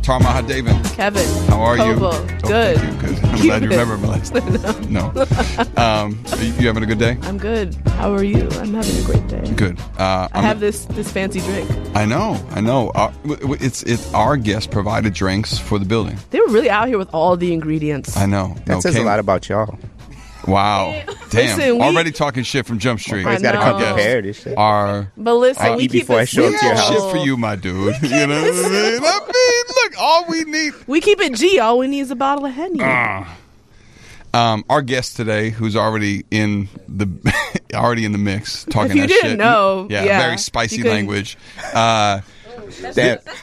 Tarma Hadaven. Kevin. How are you? Kobo. Good. Thank you. Good. I'm glad you remember my last name. No. You having a good day? I'm good. How are you? I'm having a great day. Good. I have this fancy drink. I know. It's our guest provided drinks for the building. They were really out here with all the ingredients. I know. That says a lot about y'all. Wow. Damn. Listen, already talking shit from Jump Street. Always got to come prepared. This shit. But listen, we keep before I show up to your house. Shit for you, my dude. You know what I mean? Look, all we need. We keep it G. All we need is a bottle of Henny. Our guest today, who's already in the mix, talking if you that didn't shit. know, Very spicy language. Damn. Is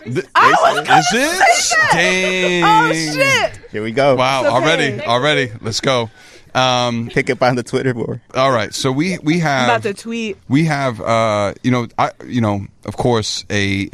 it? Dang. Oh shit! Here we go. Wow. Okay. Already. Let's go. Pick up on the Twitter board. All right. So we have. I'm about to tweet. We have of course a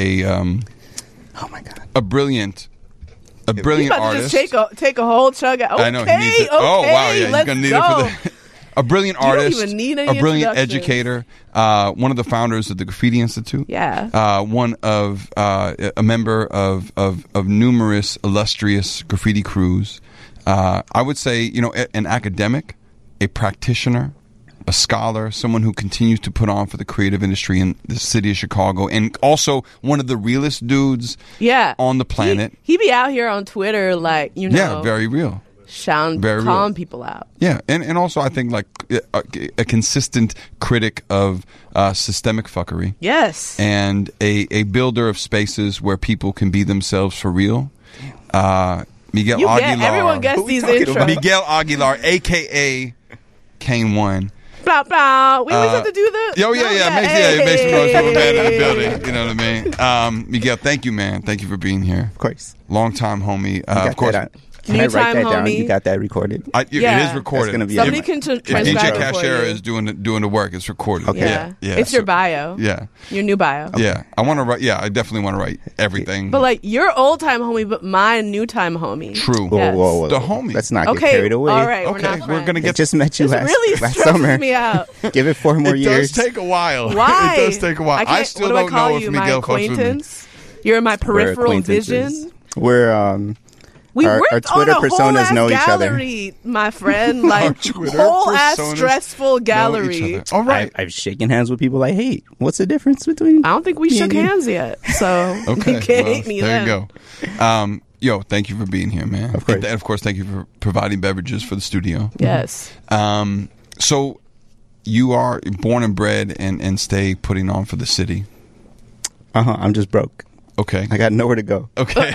Oh my god. a brilliant You about artist. to just take a whole chug. Okay, I know he needs it. Oh wow, yeah, he's gonna need it for the. A brilliant You don't artist, even need any a brilliant introduction. educator, one of the founders of the Graffiti Institute. Yeah. One of a member of numerous illustrious graffiti crews. I would say, an academic, a practitioner, a scholar, someone who continues to put on for the creative industry in the city of Chicago, and also one of the realest dudes on the planet. He be out here on Twitter Yeah, very real. calling people out. Yeah, and also I think like a consistent critic of systemic fuckery. Yes. And a builder of spaces where people can be themselves for real. Miguel Aguilar. Everyone gets these intros. Miguel Aguilar, a.k.a. Kane One. Blah, blah. We always have to do the... It makes me noise from a man in the building. You know what I mean? Miguel, thank you, man. Thank you for being here. Of course. Long time homie. Of course. Can I write that down? homie. You got that recorded? It is recorded. That's gonna be Somebody can transcribe DJ it for Cashera you. is doing the work. It's recorded. Okay. Yeah. It's your bio. Yeah. Your new bio. Yeah. I want to write. Yeah, I definitely want to write everything. But your old time homie, but my new time homie. True. Yes. Whoa. The homie. Let's not get Okay, carried away. all right. Okay, we're gonna I get. just met you This really last stresses summer. me out. Give it 4 more It years. does take a while. Why? It does take a while. I still what do I don't call know if you, my Miguel fucks with me. acquaintance? You're my peripheral vision. We're We Our worked Twitter on a personas whole-ass know each other. gallery, my friend. Twitter whole ass personas stressful know each gallery. other. All right. I've shaken hands with people I hate. What's the difference between? I don't think we me shook and you? hands yet, so Okay. you can't well, hate me there then. you go. Thank you for being here, man. Of course. And of course, thank you for providing beverages for the studio. Yes. So you are born and bred and stay putting on for the city. I'm just broke. Okay. I got nowhere to go. Okay.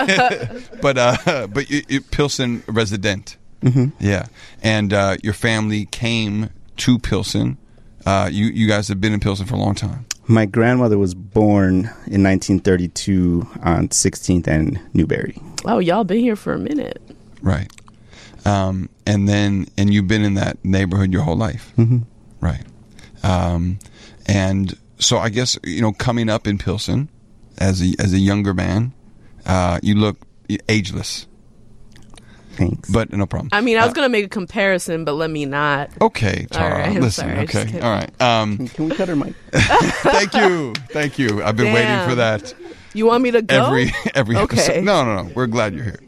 but you Pilsen resident. Mm-hmm. Yeah. And your family came to Pilsen. You guys have been in Pilsen for a long time. My grandmother was born in 1932 on 16th and Newberry. Oh, y'all been here for a minute. Right. And you've been in that neighborhood your whole life. Mm-hmm. Right. And so I guess, coming up in Pilsen as a younger man, you look ageless. Thanks. But no problem. I mean, I was going to make a comparison, but let me not. Okay, Tara. All right, I'm Listen, sorry, just okay. kidding. All right. Can we cut her mic? Thank you. I've been waiting Damn. for that You want me to go? every Okay. episode. No. We're glad you're here.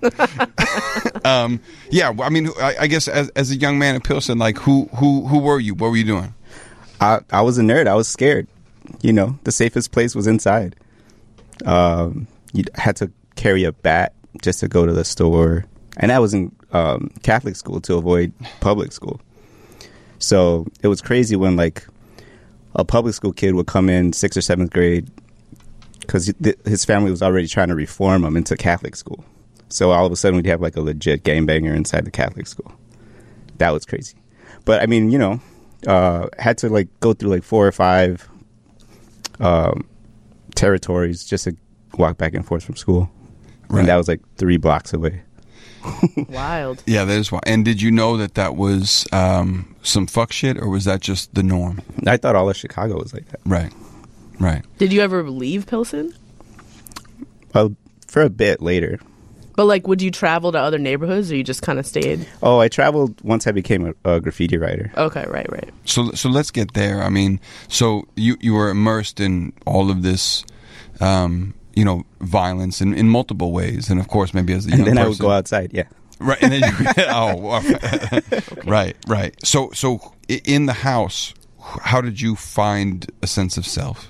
Yeah, I mean, I guess as a young man in Pilsen, like who were you? What were you doing? I was a nerd. I was scared. The safest place was inside. You had to carry a bat just to go to the store. And I was in Catholic school to avoid public school. So it was crazy when, like, a public school kid would come in 6th or 7th grade because his family was already trying to reform him into Catholic school. So all of a sudden we'd have, like, a legit gangbanger inside the Catholic school. That was crazy. But, I mean, had to, like, go through, like, 4 or 5 territories just to walk back and forth from school. Right. And that was, like, 3 blocks away. Wild. Yeah, that is wild. And did you know that was some fuck shit, or was that just the norm? I thought all of Chicago was like that. Right. Did you ever leave Pilsen? For a bit later. But, would you travel to other neighborhoods, or you just kind of stayed? Oh, I traveled once I became a graffiti writer. Okay, right. So let's get there. I mean, so you were immersed in all of this, violence in multiple ways, and of course maybe as a young And then person, I would go outside. Yeah. right, and then right. So in the house, how did you find a sense of self?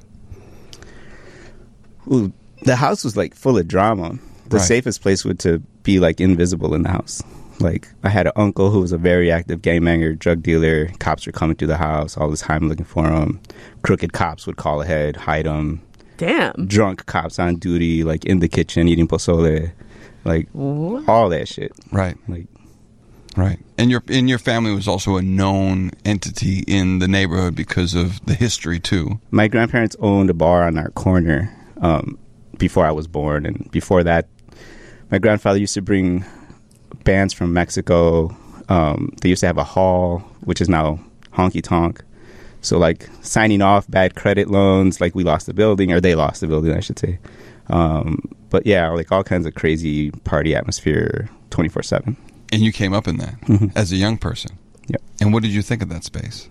Ooh, the house was like full of drama. The Right. safest place would to be like invisible in the house. Like I had an uncle who was a very active gangbanger, drug dealer. Cops were coming through the house all the time looking for him. Crooked cops would call ahead, hide him. Damn. Drunk cops on duty, like in the kitchen eating pozole, like What? all that shit. Right. Like Right. And your family was also a known entity in the neighborhood because of the history too. my grandparents owned a bar on our corner before I was born, and before that, my grandfather used to bring bands from Mexico. They used to have a hall, which is now Honky Tonk. So, like, signing off bad credit loans, like we lost the building, or they lost the building, I should say. But yeah, like all kinds of crazy party atmosphere 24/7. And you came up in that as a young person. Yep. And what did you think of that space?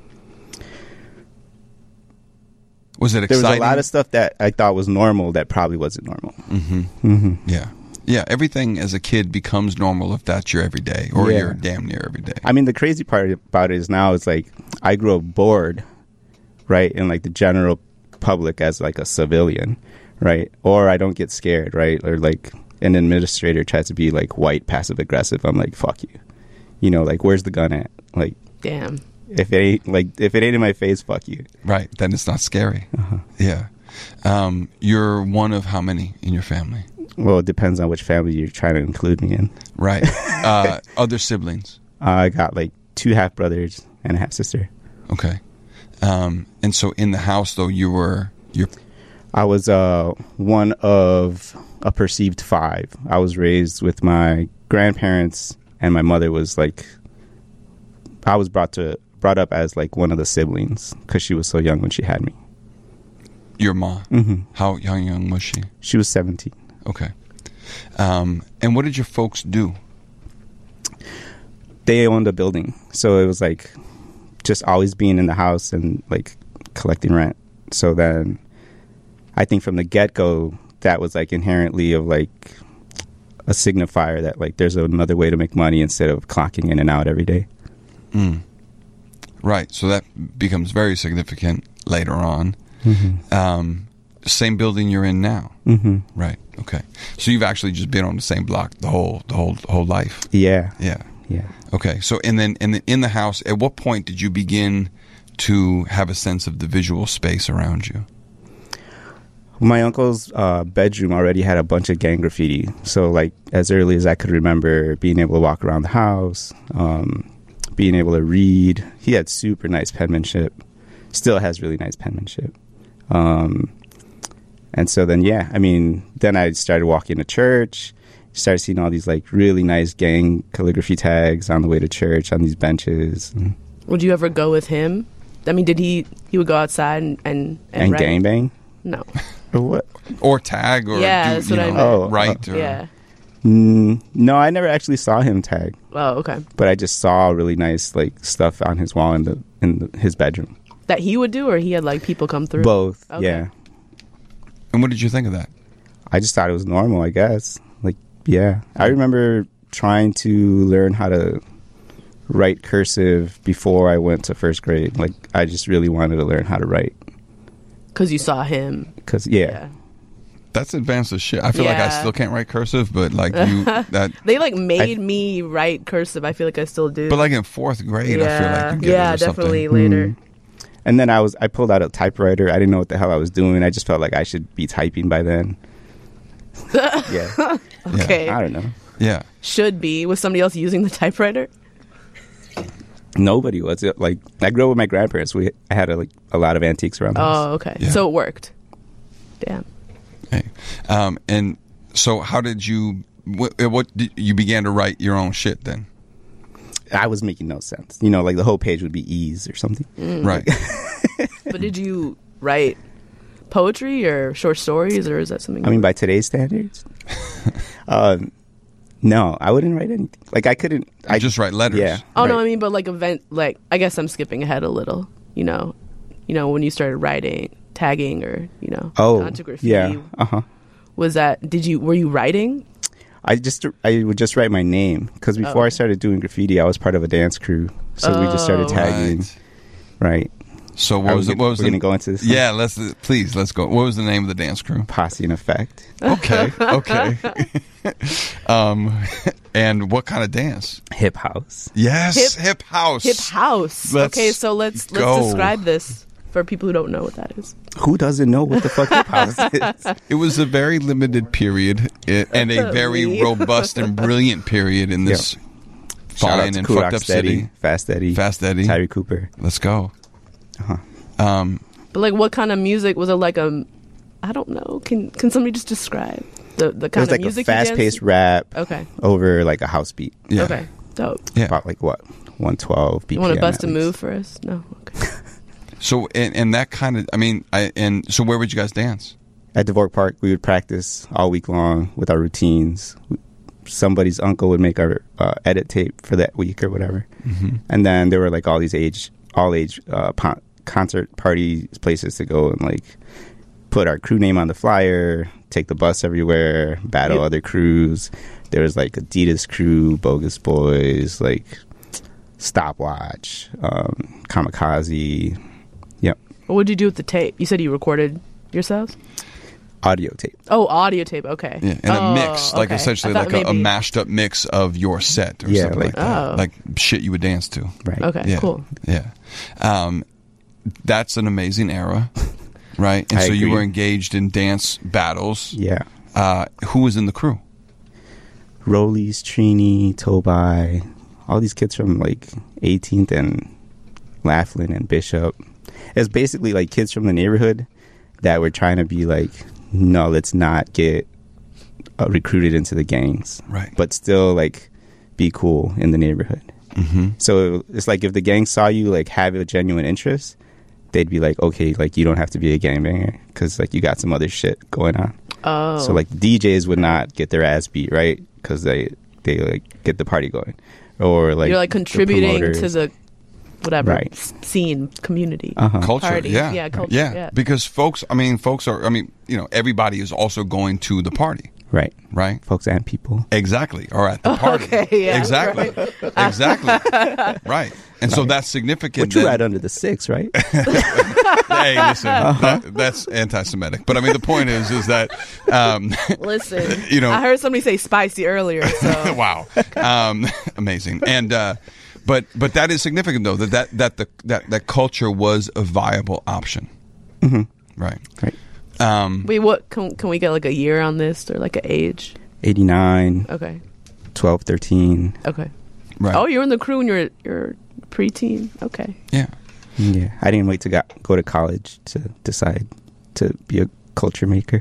Was it There exciting? was a lot of stuff that I thought was normal that probably wasn't normal. Yeah. Yeah. Everything as a kid becomes normal if that's your everyday or Yeah. your damn near everyday. I mean, the crazy part about it is now it's like I grew up bored, right, in like the general public as like a civilian, right, or I don't get scared, right, or like an administrator tries to be like white passive aggressive. I'm like, fuck you, like where's the gun at? Like Damn. if it ain't in my face, fuck you. Right. Then it's not scary. Yeah. You're one of how many in your family? Well, it depends on which family you're trying to include me in. Right. Other siblings. I got like 2 half brothers and a half sister. Okay. And so in the house though, you're I was one of a perceived 5. I was raised with my grandparents, and my mother was like, I was brought up as like one of the siblings because she was so young when she had me. your mom. Mm-hmm. How young was she? She was 17. Okay. And what did your folks do? They owned a building, so it was like just always being in the house and like collecting rent. So then I think from the get-go that was like inherently of like a signifier that like there's another way to make money instead of clocking in and out every day. Right. So that becomes very significant later on. Same building you're in now. Right. Okay. So you've actually just been on the same block the whole life. Yeah. Yeah. Yeah. Okay. So and then in the house, at what point did you begin to have a sense of the visual space around you? My uncle's bedroom already had a bunch of gang graffiti. So, like, as early as I could remember, being able to walk around the house, being able to read. He had super nice penmanship. Still has really nice penmanship. And so then, yeah, I mean, then I started walking to church, started seeing all these, like, really nice gang calligraphy tags on the way to church on these benches. Would you ever go with him? I mean, did he would go outside and And write? gangbang? No. Or what? Or tag or Yeah, do, that's you what I know, meant. write or Yeah. No, I never actually saw him tag. Oh, okay. But I just saw really nice like stuff on his wall in his bedroom. That he would do, or he had like people come through? Both, Okay. yeah. And what did you think of that? I just thought it was normal, I guess. Like, yeah. I remember trying to learn how to write cursive before I went to first grade. Like, I just really wanted to learn how to write. Because you saw him. Because, Yeah. That's advanced as shit. I feel like I Yeah. still can't write cursive, but like you that. They like made me write cursive. I feel like I still do. But like in 4th grade, I feel like you get yeah, it or something. definitely later. And then I pulled out a typewriter. I didn't know what the hell I was doing. I just felt like I should be typing by then. Yeah. Okay. I don't know. Yeah. Should be. Was somebody else using the typewriter? Nobody was. Like, I grew up with my grandparents. I had a lot of antiques around the house. Oh, okay. Yeah. So it worked. Damn. Hey. And so how did you? What did, you began to write your own shit then? I was making no sense. You know, like the whole page would be E's or something. Right. But did you write poetry or short stories, or is that something? I mean, by today's standards, no, I wouldn't write anything. Like, I couldn't. I just write letters. Yeah. Oh no, right. I mean, but like event, like I guess I'm skipping ahead a little. You know, when you started writing, tagging, or Oh, onto graffiti. yeah. Was that? Were you writing? I would just write my name because before I started doing graffiti, I was part of a dance crew, so we just started tagging. Right. So what was we're gonna go into this? Yeah, let's go. What was the name of the dance crew? Posse in Effect. Okay. And what kind of dance? Hip house. Yes, hip house. Hip house. Okay, so let's describe this for people who don't know what that is. Who doesn't know what the fuck hip house is? It was a very limited period and a very robust and brilliant period in this fine and fucked up city. Fast Eddie, Tyree Cooper. Let's go. But like, what kind of music was it? Like I don't know. Can somebody just describe the kind of music? It was like a fast-paced rap. Okay. Over like a house beat. Yeah. Okay. Dope. Yeah. About like what, 112 BPM. You want to bust a move for us? No. Okay. So and that kind of, so where would you guys dance? At Dvork Park, we would practice all week long with our routines. Somebody's uncle would make our edit tape for that week or whatever, and then there were like all these all age concert party places to go and like put our crew name on the flyer, take the bus everywhere, battle other crews. There was like Adidas crew, Bogus Boys, like Stopwatch, Kamikaze. Yep. What would you do with the tape? You said you recorded yourselves? Audio tape. Oh, audio tape. Okay. Yeah, and a mix, like essentially like a mashed up mix of your set or something like that. Like shit you would dance to. Right. Okay, cool. Yeah. That's an amazing era, right? And so you were engaged in dance battles. Yeah. Who was in the crew? Rollies, Trini, Tobai, all these kids from like 18th and Laughlin and Bishop. It's basically like kids from the neighborhood that were trying to be like, no, let's not get recruited into the gangs, right? But still like be cool in the neighborhood. So it's like if the gang saw you like have a genuine interest, they'd be like, okay, like you don't have to be a gangbanger because like you got some other shit going on. Oh, so like DJs would not get their ass beat, right? Because they like get the party going, or like you're like contributing to the whatever scene, community, culture, party. Yeah, culture, yeah. Because folks are, everybody is also going to the party. Right. Folks and people. Exactly. Or at the party. Okay, yeah, exactly. Right. Exactly. Right. And so that's significant. But you're right under the 6, right? Hey, listen, that's anti-Semitic. But I mean, the point is that, listen, I heard somebody say spicy earlier. So. Wow. Amazing. And, but that is significant though, that culture was a viable option. Right. Wait, what can we get like a year on this or like an age? 89. Okay. 12, 13. Okay. Right. Oh, you're in the crew when you're preteen. Okay. Yeah. I didn't wait to go to college to decide to be a culture maker.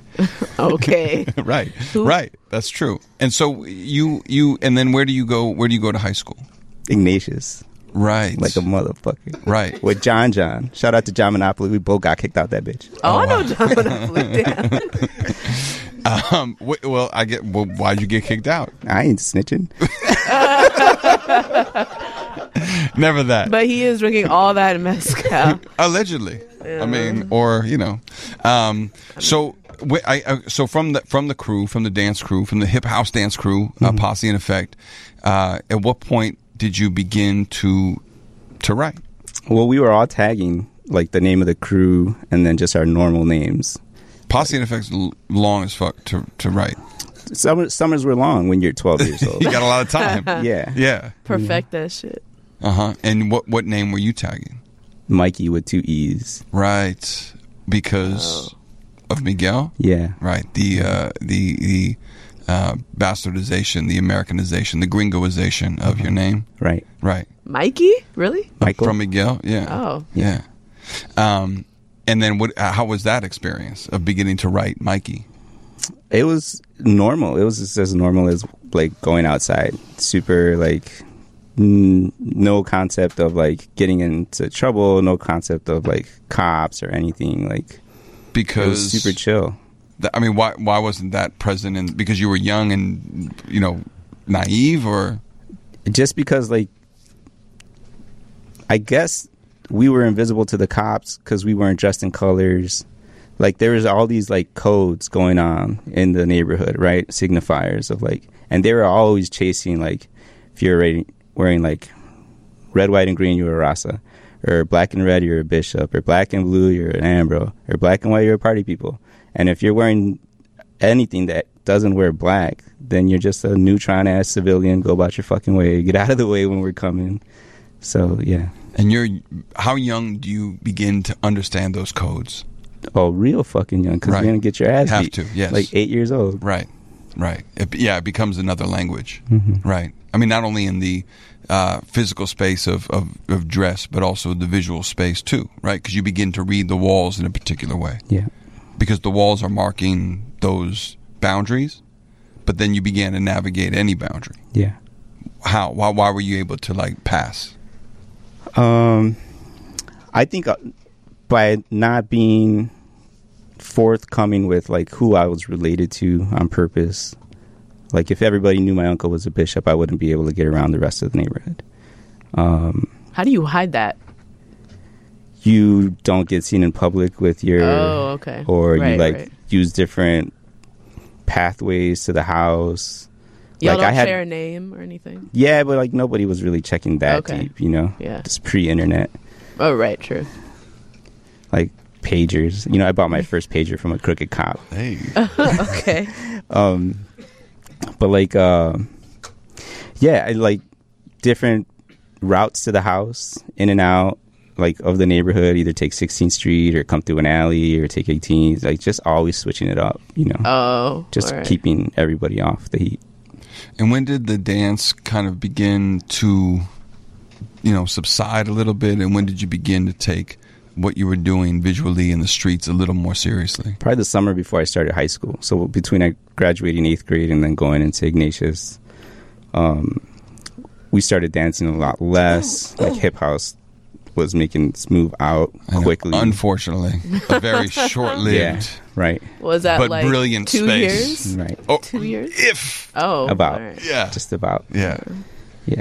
Okay. Right. Right. That's true. And so you and then where do you go to high school? Ignatius. Right. Like a motherfucker. Right. With John. Shout out to John Monopoly. We both got kicked out that bitch. Oh, I know John Monopoly. Damn. Why'd you get kicked out? I ain't snitching. Never that. But he is drinking all that mezcal. Allegedly. Yeah. I mean, or, so from the crew, from the dance crew, from the hip house dance crew, Posse in Effect, at what point did you begin to write? Well, we were all tagging like the name of the crew and then just our normal names. Posse in Effect's long as fuck to write. Summers were long when you're 12 years old. You got a lot of time. Yeah. Perfect that shit. And what name were you tagging? Mikey with 2 E's. Right. Because of Miguel? Yeah. Right. The bastardization, the Americanization, the gringoization of your name. Right. Mikey? Really? Michael. From Miguel? Yeah. Oh. Yeah. And then how was that experience of beginning to write Mikey? It was normal. It was just as normal as like going outside. Super like no concept of like getting into trouble, no concept of like cops or anything, like because it was super chill. Why wasn't that present? Because you were young and naive, or just because like I guess we were invisible to the cops because we weren't dressed in colors. like there was all these like codes going on in the neighborhood, right? Signifiers of like, and they were always chasing like, if you're wearing like red, white, and green, you're a Rasa, or black and red, you're a bishop, or black and blue, you're an Ambro, or black and white, you're a party people. And if you're wearing anything that doesn't wear black, then you're just a neutron ass civilian. Go about your fucking way. Get out of the way when we're coming. So yeah. And how young do you begin to understand those codes? Oh, real fucking young, because Right. you're gonna get your ass Have beat. to, yes. Like 8 years old. Right. It becomes another language. Mm-hmm. Right. I mean, not only in the physical space of dress, but also the visual space too, right? Because you begin to read the walls in a particular way. Yeah. Because the walls are marking those boundaries, but then you began to navigate any boundary. Yeah. How? Why were you able to like pass? I think by not being forthcoming with like who I was related to on purpose. Like if everybody knew my uncle was a bishop, I wouldn't be able to get around the rest of the neighborhood. How do you hide that? You don't get seen in public with your, Oh, okay. or you Right, like right. use different pathways to the house. Y'all like don't I had, share a name or anything? yeah, but like nobody was really checking that Okay. deep, you know? Yeah. Just pre-internet. Oh, right, true. Like pagers. You know, I bought my first pager from a crooked cop. Hey. Okay. But like yeah, I like different routes to the house, in and out, like of the neighborhood, either take 16th Street or come through an alley or take 18th, like just always switching it up, you know. Oh, Just all right. keeping everybody off the heat. And when did the dance kind of begin to, subside a little bit? And when did you begin to take what you were doing visually in the streets a little more seriously? Probably the summer before I started high school. So between I graduating 8th grade and then going into Ignatius, we started dancing a lot less. Like hip house was making us move out I know, quickly. unfortunately, a very short-lived, Yeah, right, Was that but like brilliant 2 space. years? right. Oh, 2 years? if Oh, About. all right. yeah, Just about. yeah. Yeah.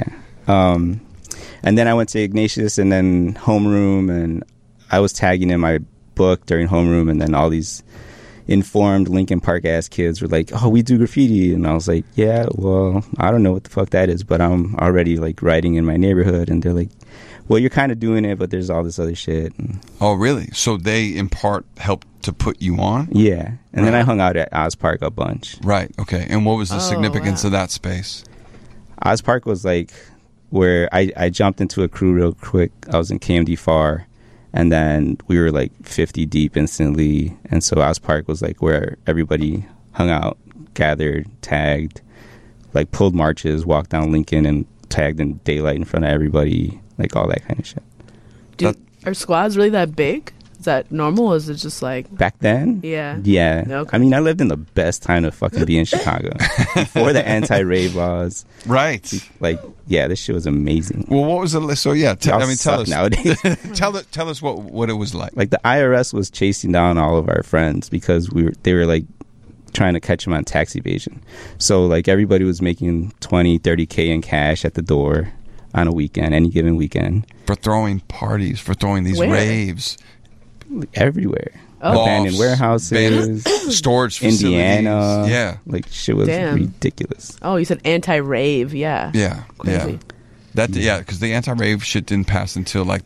And then I went to Ignatius and then homeroom, and I was tagging in my book during homeroom, and then all these informed Lincoln Park ass kids were like, "Oh, we do graffiti," and I was like, "Yeah, well, I don't know what the fuck that is, but I'm already like writing in my neighborhood," and they're like, "Well, you're kind of doing it, but there's all this other shit." And Oh, really? So they, in part, helped to put you on? yeah, and then Right. I hung out at Oz Park a bunch. Right, okay. And what was the Oh, significance wow. of that space? Oz Park was like where I jumped into a crew real quick. I was in KMD FAR, and then we were like 50 deep instantly. And so Oz Park was like where everybody hung out, gathered, tagged, like pulled marches, walked down Lincoln and tagged in daylight in front of everybody, like all that kind of shit. Are squads really that big? Is that normal, or is it just like... Back then? Yeah. Yeah. Okay. I mean, I lived in the best time to fucking be in Chicago. Before the anti-rave laws. Right. Like, yeah, this shit was amazing. Well, what was it? So, yeah, Y'all tell suck us. nowadays. Tell us what it was like. Like the IRS was chasing down all of our friends because they were like trying to catch them on tax evasion. So like everybody was making 20, 30K in cash at the door on a weekend, any given weekend, For throwing parties, for throwing these Where? raves. everywhere. Oh. Abandoned Lofts, warehouses, storage facilities. Indiana. Yeah. Like shit was Damn. ridiculous. Oh, you said anti-rave. Yeah. Yeah. Crazy. Yeah. Because the anti-rave shit didn't pass until like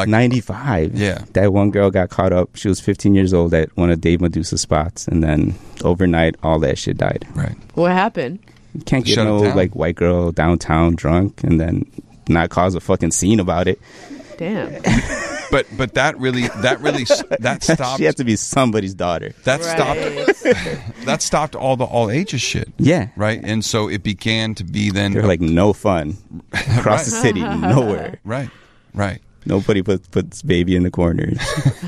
95. Yeah. That one girl got caught up. She was 15 years old at one of Dave Medusa's spots, and then overnight all that shit died. Right. What happened? You can't get Shut it no down. like white girl downtown drunk and then not cause a fucking scene about it. Damn. But that stopped. She had to be somebody's daughter. That Right. stopped. That stopped all ages shit. Yeah. Right. And so it began to be then. They're like no fun across the city, nowhere. Right. Right. Nobody puts baby in the corners.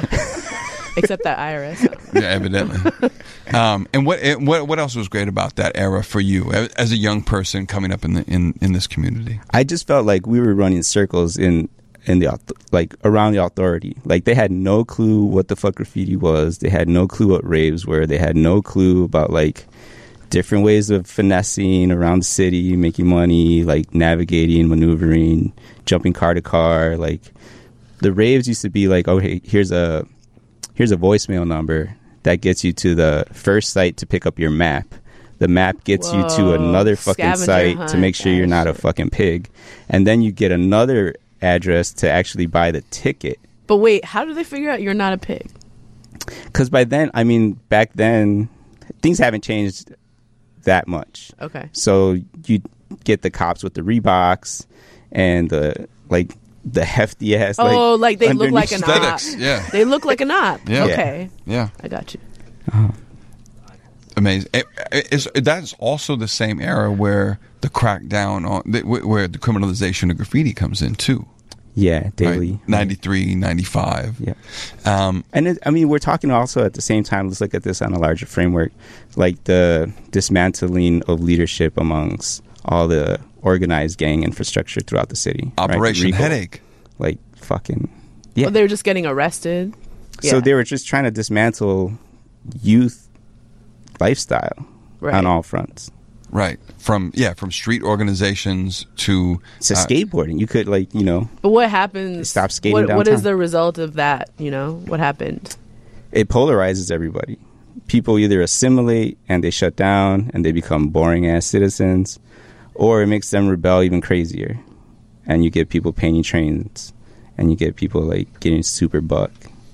Except that IRS. Yeah, evidently. And what else was great about that era for you as a young person coming up in this community? I just felt like we were running circles in the like around the authority. Like they had no clue what the fuck graffiti was. They had no clue what raves were. They had no clue about like different ways of finessing around the city, making money, like navigating, maneuvering, jumping car to car. Like the raves used to be like, oh, hey, here's a voicemail number. that gets you to the first site to pick up your map. The map gets you to another fucking Scavenger site hunt, to make sure you're not a fucking pig. And then you get another address to actually buy the ticket. But wait, how do they figure out you're not a pig? Because by then, I mean, back then, things haven't changed that much. Okay. So you get the cops with the Reeboks and the hefty ass. Oh, like they look like an op. Aesthetics, yeah. They look like an op. Yeah. Okay. Yeah. I got you. Amazing. That's also the same era where the crackdown on where the criminalization of graffiti comes in too. Yeah, daily. Right? 93, 95. Yeah. And we're talking also at the same time, let's look at this on a larger framework, like the dismantling of leadership amongst all the organized gang infrastructure throughout the city. Operation Rico, Headache. Like fucking, yeah. Well, they were just getting arrested. So Yeah. they were just trying to dismantle youth lifestyle Right. on all fronts. Right. From street organizations to So skateboarding, you could But what happens? Stop skating What downtown. is the result of that? What happened? it polarizes everybody. People either assimilate and they shut down and they become boring ass citizens, or it makes them rebel even crazier. And you get people painting trains, and you get people like getting super buck.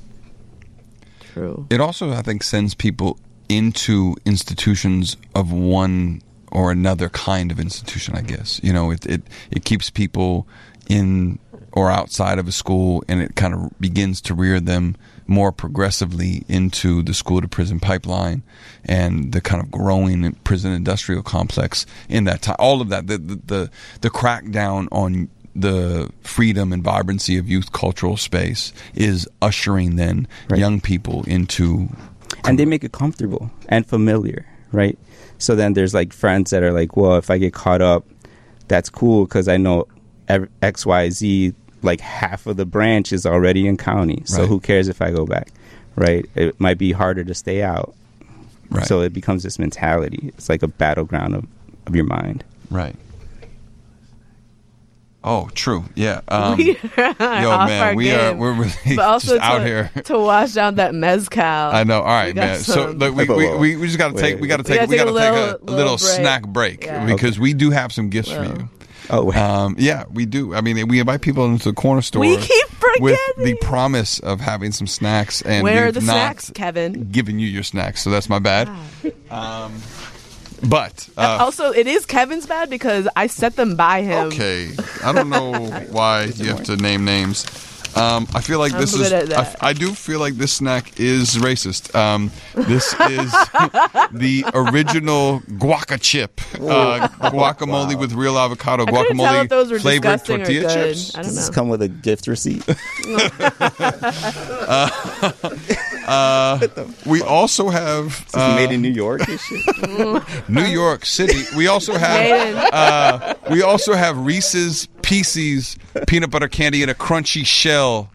True. It also, I think, sends people into institutions of one or another kind of institution, I guess. It keeps people in or outside of a school, and it kind of begins to rear them more progressively into the school to prison pipeline and the kind of growing prison industrial complex in that time. All of that, the crackdown on the freedom and vibrancy of youth cultural space is ushering then young people into... And they make it comfortable and familiar, right? So then there's like friends that are like, well, if I get caught up, that's cool because I know XYZ, like half of the branch is already in county. So Right. who cares if I go back, right? It might be harder to stay out. Right. So it becomes this mentality. It's like a battleground of your mind. Right. Oh, true. Yeah. We are Yo, off man, our game. we're really But also just out here. to wash down that mezcal. I know. All right, got man. So some- look, we just got to take we got to take a little break. snack break Yeah. because we do have some gifts for you. Oh, Yeah, we do. I mean, we invite people into the corner store. We keep with forgetting. the promise of having some snacks, and Where are we've the not snacks, Kevin? given you your snacks, so that's my bad. But Also, it is Kevin's bad because I set them by him. okay, I don't know why you have to name names. I feel like I'm this good is. at that. I do feel like this snack is racist. This is the original guaca chip, guacamole with real avocado, I couldn't tell if those guacamole were flavored disgusting or tortilla good. chips. I does don't this know. come with a gift receipt? We also have Made in New York and shit. New York City. We also Made have Reese's Pieces peanut butter candy in a crunchy shell.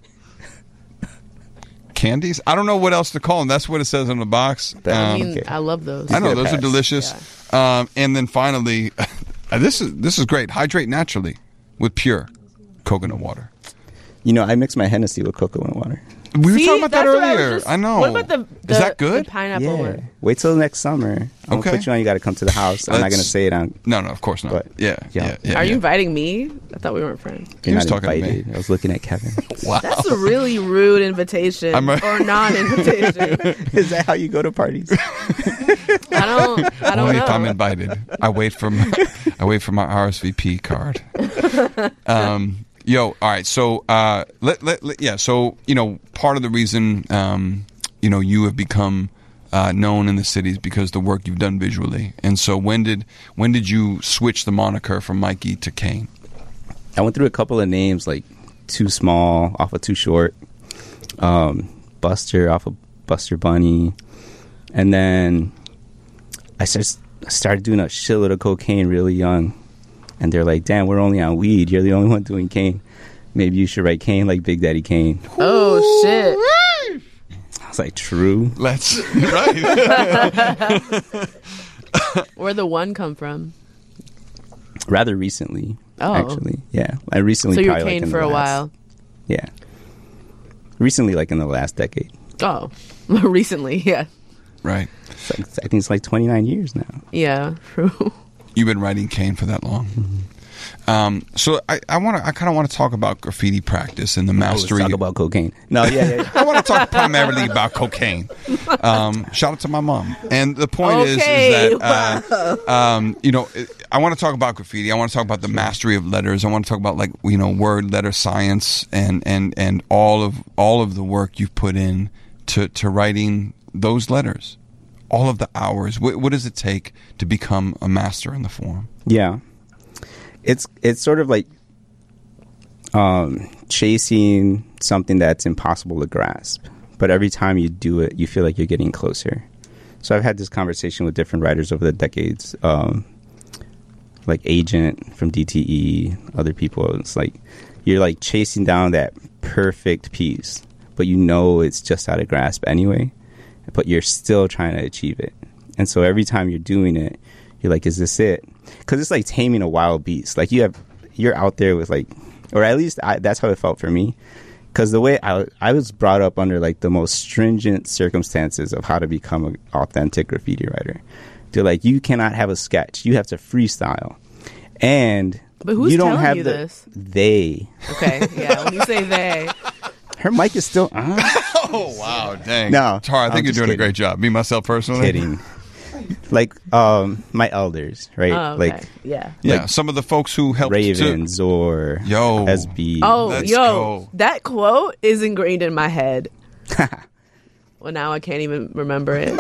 Candies? I don't know what else to call them. That's what it says on the box. I mean, Okay. I love those. I know Get a those are pass. delicious. And then finally, this is great. Hydrate naturally with pure coconut water. I mix my Hennessy with coconut water. We were See, talking about that that's what I was earlier. just- I know. What about the is that good? The pineapple Yeah. one? Wait till next summer. I'll Okay. put you on. You got to come to the house. I'm not Let's- going to say it on. No, of course not. But, yeah. Are you inviting me? I thought we weren't friends. You're was not talking to me. invited. I was looking at Kevin. Wow. That's a really rude invitation I'm a- or non-invitation. Is that how you go to parties? I don't Only know. if I'm invited. I wait for my RSVP card. All right. So, So, part of the reason, you have become known in the cities because the work you've done visually. And so, when did you switch the moniker from Mikey to Kane? I went through a couple of names, like Too Small off of Too Short, Buster off of Buster Bunny, and then I started doing a shitload of cocaine really young. And they're like, damn, we're only on weed. You're the only one doing Kane. Maybe you should write Kane like Big Daddy Kane. Oh shit! I was like, true. Let's right. Where'd the one come from? Rather recently, Oh. actually. Yeah. I recently So you were probably Kane in for the a last- while. Yeah. Recently, like in the last decade. Oh, recently, yeah. Right. It's like, I think it's like 29 years now. Yeah, true. You've been writing Kane for that long. So I kind of want to talk about graffiti practice and the mastery. Let's talk about cocaine. No, yeah. I want to talk primarily about cocaine. Shout out to my mom. And the point Okay, is that you know, I want to talk about graffiti. I want to talk about the mastery of letters. I want to talk about, like, you know, word letter science and all of the work you've put in to writing those letters. All of the hours. What does it take to become a master in the form? Yeah. It's sort of like chasing something that's impossible to grasp. But every time you do it, you feel like you're getting closer. So I've had this conversation with different writers over the decades, like Agent from DTE, other people. It's like you're like chasing down that perfect piece, but you know it's just out of grasp anyway. But you're still trying to achieve it. And so every time you're doing it, you're like, is this it? Because it's like taming a wild beast. Like you're out there with, like, or at least that's how it felt for me. Because the way I was brought up under, like, the most stringent circumstances of how to become an authentic graffiti writer. They're like, you cannot have a sketch. You have to freestyle. And But who's you don't telling have you this? They. Okay, yeah, when you say they. Her mic is still on. Oh, wow, dang. No, Tara, I think I'm you're just doing a kidding. great job. Me, myself, personally. Kidding. Like my elders, right? Oh, okay. Like yeah. Yeah, Like some of the folks who helped Raven, Zor, Yo. SB. Oh, Let's yo, go. that quote is ingrained in my head. Well, now I can't even remember it.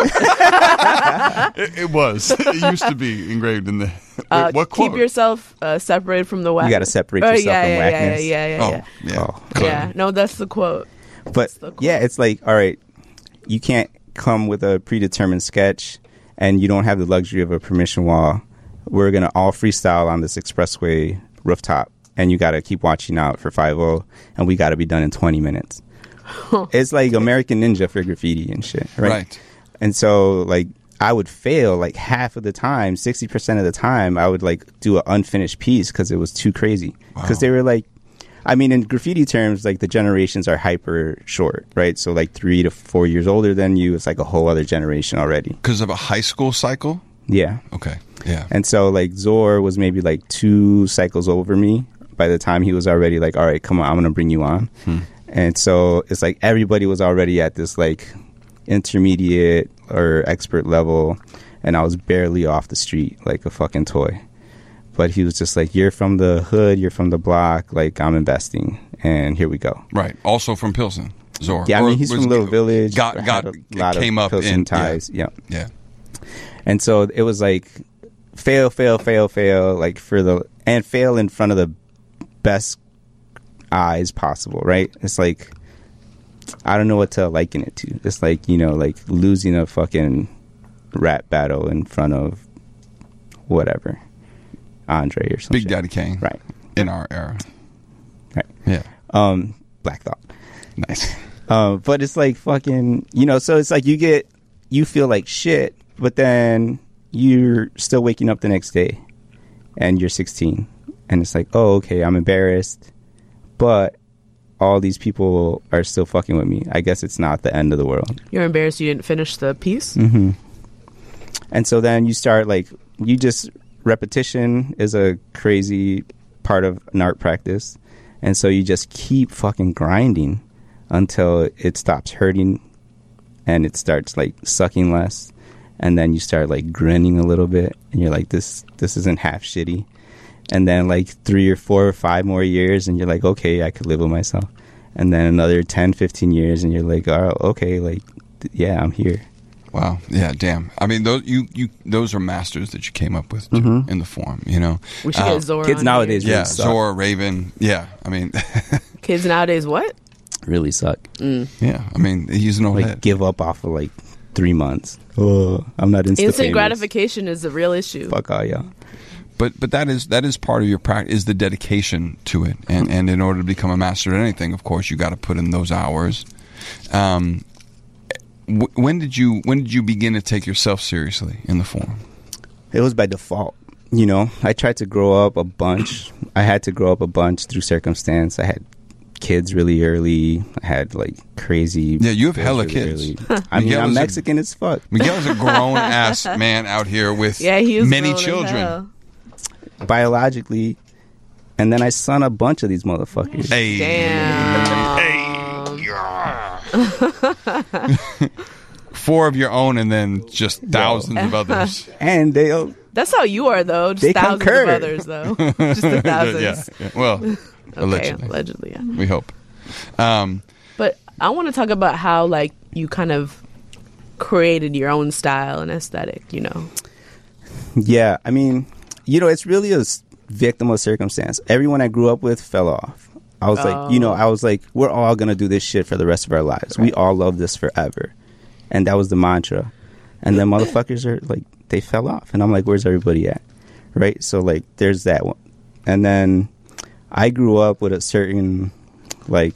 It was. It used to be engraved in the. Wait, what quote? Keep yourself separated from the whack. You got to separate yourself yeah, from yeah, whackness. Yeah. Oh, yeah. Oh. Good. Yeah, no, that's the quote. But the yeah, it's like, all right, you can't come with a predetermined sketch and you don't have the luxury of a permission wall. We're going to all freestyle on this expressway rooftop, and you got to keep watching out for 5-0, and we got to be done in 20 minutes. It's like American Ninja for graffiti and shit, right? Right. And so, like, I would fail like half of the time, 60% of the time, I would like do an unfinished piece because it was too crazy. Because they were like, I mean, in graffiti terms, like the generations are hyper short, right? So like 3 to 4 years older than you, it's like a whole other generation already. Because of a high school cycle? Yeah. Okay. Yeah. And so like Zor was maybe like 2 cycles over me by the time he was already like, all right, come on, I'm going to bring you on. And so it's like everybody was already at this like intermediate or expert level, and I was barely off the street like a fucking toy. But he was just like, you're from the hood, you're from the block, like, I'm investing, and here we go. Right. Also from Pilsen, Zor. Yeah, I Or mean, he's was- from Little Village. Got had a lot came of up Pilsen in ties. Yeah. Yeah. And so it was like fail, like fail in front of the best eyes possible, right? It's like, I don't know what to liken it to. It's like, you know, like losing a fucking rap battle in front of whatever, Andre or something. Big Daddy Kane. Right. In our era. Right. Yeah. Black Thought. Nice. But it's like fucking, you know, so it's like you feel like shit, but then you're still waking up the next day and you're 16 and it's like, oh, okay, I'm embarrassed, but all these people are still fucking with me. I guess it's not the end of the world. You're embarrassed you didn't finish the piece? Mm-hmm. And so then you start like, repetition is a crazy part of an art practice. And so you just keep fucking grinding until it stops hurting and it starts like sucking less. And then you start like grinning a little bit and you're like, this isn't half shitty. And then like 3 or 4 or 5 more years and you're like, okay, I could live with myself. And then another 10, 15 years and you're like, oh, okay, like, yeah, I'm here. Wow. Yeah. Damn. I mean, those are masters that you came up with too, in the form. You know, We should get Zor kids on nowadays here. yeah, really suck. Zor, Raven. Yeah. I mean, Kids nowadays, what? Really suck. yeah. I mean, he's an old Like head. give up off of like 3 months. Oh, I'm not Instant famous. gratification is the real issue. Fuck all y'all. But that is part of your practice, is the dedication to it, and in order to become a master at anything, of course, you got to put in those hours. When did you begin to take yourself seriously in the form? It was by default. You know, I tried to grow up a bunch. I had to grow up a bunch through circumstance. I had kids really early. I had like crazy. Yeah, you have girls hella really kids. early. I mean, Miguel I'm is a- Mexican as fuck. Miguel's a grown ass man out here with Yeah, he is many grown as children. hell. Biologically, and then I son a bunch of these motherfuckers. Hey, Damn. 4 of your own, and then just thousands of others. And they'll That's how you are, though. Just They thousands concur. of others, though. Just the thousands. Yeah. Well, Okay, allegedly. allegedly, yeah. We hope. But I want to talk about how, like, you kind of created your own style and aesthetic, you know? Yeah, I mean, it's really a victim of circumstance. Everyone I grew up with fell off. I was like, we're all going to do this shit for the rest of our lives. We all love this forever. And that was the mantra. And then motherfuckers are like, they fell off. And I'm like, where's everybody at? Right? So, like, there's that one. And then I grew up with a certain, like,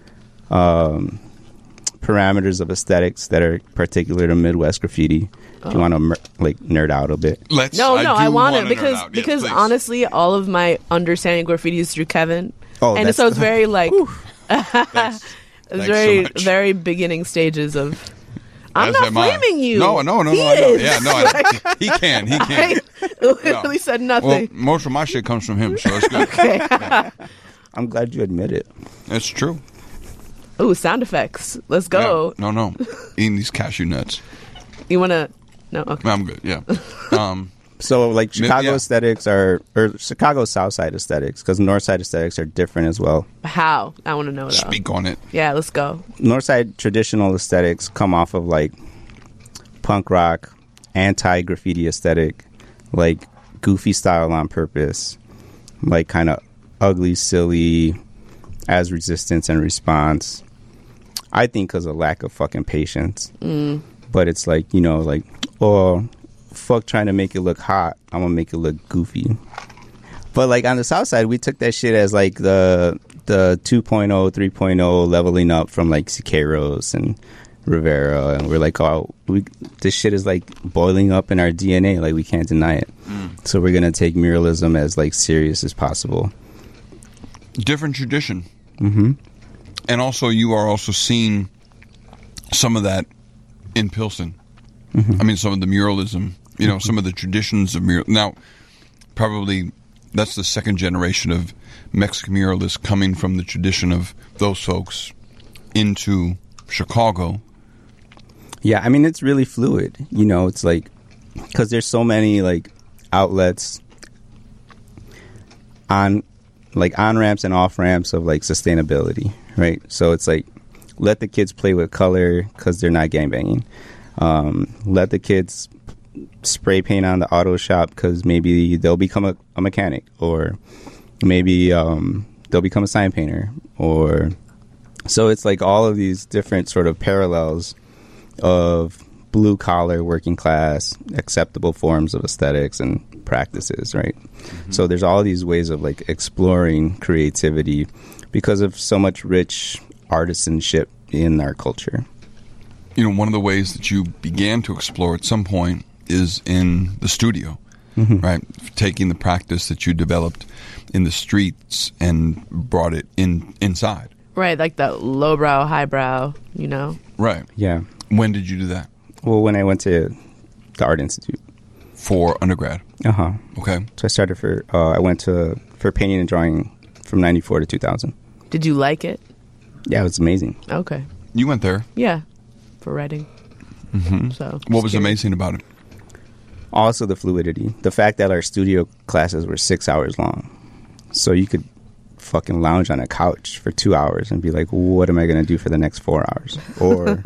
parameters of aesthetics that are particular to Midwest graffiti. If you want to nerd out a bit. Let's. No, I want wanna it nerd out. Yes, because please. honestly, all of my understanding of graffiti is through Kevin. Oh, and that's- so it's very, like, Thanks. it's so very, much. very beginning stages of... I'm As not am I. blaming you. No, He I know. is. Yeah, no, he can. I literally said Well, nothing. most of my shit comes from him, so it's good. Okay. I'm glad you admit it. It's true. Ooh, sound effects. Let's go. Yeah. No. Eating these cashew nuts. You want to... No, okay. I'm good. Yeah. So, like, Chicago Yeah. aesthetics or Chicago South Side aesthetics, because North Side aesthetics are different as well. How? I want to know, though. Speak on it. Yeah, let's go. North Side traditional aesthetics come off of, like, punk rock, anti-graffiti aesthetic, like, goofy style on purpose, like, kind of ugly, silly, as resistance and response. I think because of lack of fucking patience. But it's like, oh, fuck trying to make it look hot. I'm going to make it look goofy. But, like, on the South Side, we took that shit as, like, the 2.0, 3.0 leveling up from, like, Siqueiros and Rivera. And we're like, oh, this shit is, like, boiling up in our DNA. Like, we can't deny it. So we're going to take muralism as, like, serious as possible. Different tradition. Mm-hmm. And also, you are also seeing some of that in Pilsen. I mean, some of the muralism, some of the traditions of mural. Now, probably that's the second generation of Mexican muralists coming from the tradition of those folks into Chicago. Yeah, I mean, it's really fluid. It's like, because there's so many, like, outlets on ramps and off ramps of, like, sustainability, right? So it's like, let the kids play with color because they're not gangbanging. Let the kids spray paint on the auto shop because maybe they'll become a mechanic, or maybe they'll become a sign painter, or so it's like all of these different sort of parallels of blue collar, working class, acceptable forms of aesthetics and practices, right? So there's all these ways of, like, exploring creativity because of so much rich artisanship in our culture. One of the ways that you began to explore at some point is in the studio, right? Taking the practice that you developed in the streets and brought it inside. Right, like that lowbrow, highbrow, Right. Yeah. When did you do that? Well, when I went to the Art Institute. For undergrad. Uh-huh. Okay. So I started I went for painting and drawing from 94 to 2000. Did you like it? Yeah, it was amazing. Okay. You went there. Yeah, for writing. So What was scary. amazing about it? Also the fluidity. The fact that our studio classes were 6 hours long. So you could fucking lounge on a couch for 2 hours and be like, what am I going to do for the next 4 hours? Or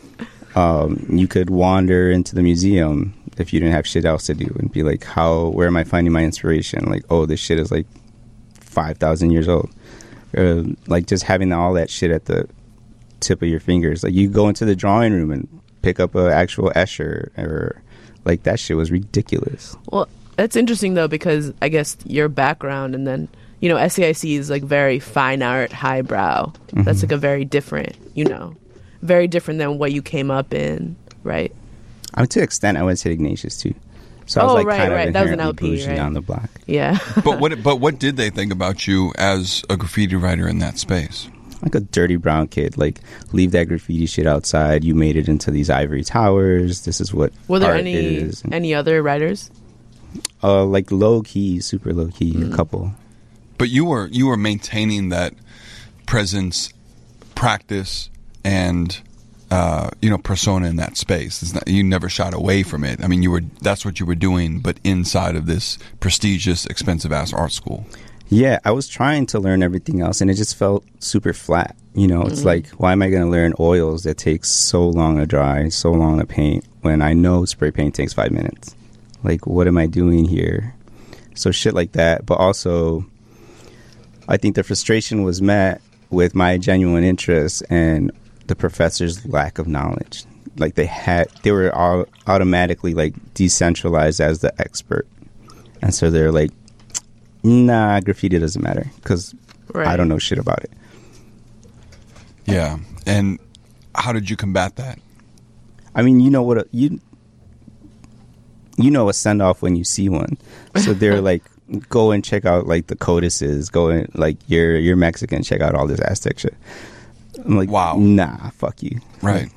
you could wander into the museum if you didn't have shit else to do and be like, where am I finding my inspiration? Like, oh, this shit is like 5,000 years old. Like, just having all that shit at the tip of your fingers. Like, you go into the drawing room and pick up an actual Escher, or like, that shit was ridiculous. Well, that's interesting though, because I guess your background, and then SCIC is like very fine art, highbrow. That's like a very different, very different than what you came up in, right? I mean, to an extent, I went to Ignatius too. So I was Oh, like right, kind right. of That was an inherently LP, bougie right? on the block. Yeah. But what did they think about you as a graffiti writer in that space? like a dirty brown kid. Like, leave that graffiti shit outside. You made it into these ivory towers. This is what Were there art is. any other writers? Like low key, super low key, a couple. But you were maintaining that presence, practice, and persona in that space. It's not, you never shied away from it. I mean, that's what you were doing, but inside of this prestigious, expensive ass art school. Yeah, I was trying to learn everything else, and it just felt super flat. You know, it's like, why am I going to learn oils that take so long to dry, so long to paint, when I know spray paint takes 5 minutes? Like, what am I doing here? So shit like that. But also, I think the frustration was met with my genuine interest and the professor's lack of knowledge. Like, they were all automatically like decentralized as the expert, and so they're like, nah, graffiti doesn't matter because I don't know shit about it. Yeah. And how did you combat that? I mean, you know what you know a send off when you see one. So they're like, go and check out like the codices. Go and like you're Mexican. Check out all this Aztec shit. I'm like, wow, nah, fuck you. Right.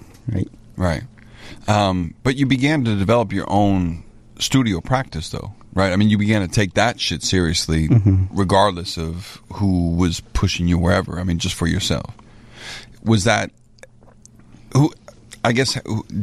But you began to develop your own studio practice, though, right? I mean, you began to take that shit seriously, regardless of who was pushing you wherever. I mean, just for yourself. Was that who? I guess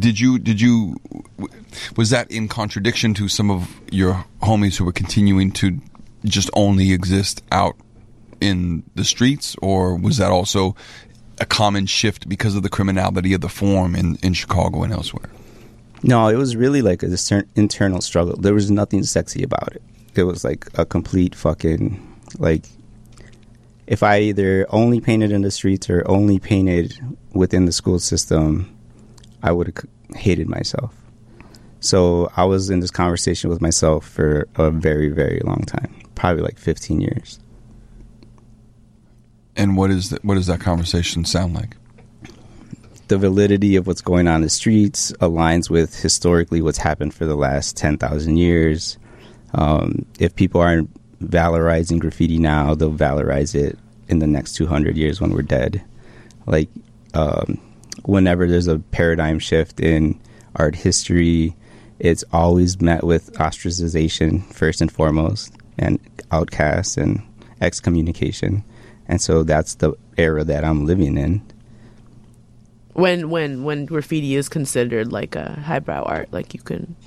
was that in contradiction to some of your homies who were continuing to just only exist out in the streets, or was that also a common shift because of the criminality of the form in Chicago and elsewhere? No, it was really like a internal struggle. There was nothing sexy about it. It was like a complete fucking, like, if I either only painted in the streets or only painted within the school system, I would have hated myself. So I was in this conversation with myself for a very, very long time, probably like 15 years. And what does that conversation sound like? The validity of what's going on in the streets aligns with historically what's happened for the last 10,000 years. If people aren't valorizing graffiti now, they'll valorize it in the next 200 years when we're dead. Like, whenever there's a paradigm shift in art history, it's always met with ostracization first and foremost, and outcasts and excommunication. And so that's the era that I'm living in. When graffiti is considered like a highbrow art, like you can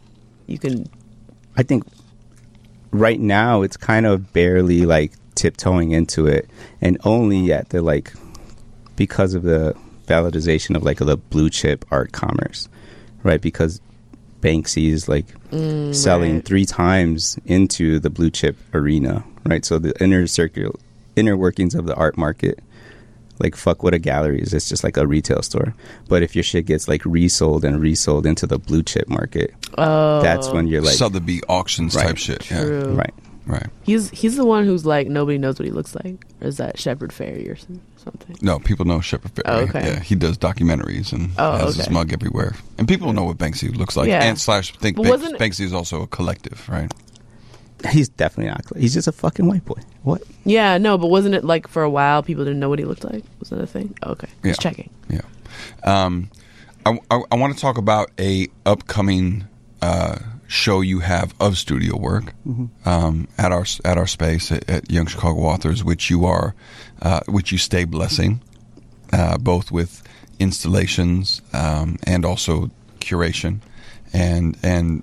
I think right now it's kind of barely like tiptoeing into it, and only at the like because of the validization of like the blue chip art commerce, right? Because Banksy is like selling 3 times into the blue chip arena, right? So the inner workings of the art market, like, fuck what a gallery is. It's just like a retail store. But if your shit gets like resold into the blue chip market, that's when you're like Sotheby's auctions type shit. True. Yeah. Right. He's the one who's like, nobody knows what he looks like, or is that Shepard Fairey or something? No, people know Shepard Fairey. Oh, okay. Yeah, he does documentaries and has his mug everywhere, and people know what Banksy looks like. Yeah. And think Banksy is also a collective, right? He's definitely not. He's just a fucking white boy. What? Yeah, no, but wasn't it like for a while people didn't know what he looked like? Wasn't that a thing? Oh, okay, Yeah. just checking. Yeah. I want to talk about a upcoming show you have of studio work at our space at Young Chicago Authors, which you stay blessing, both with installations and also curation, and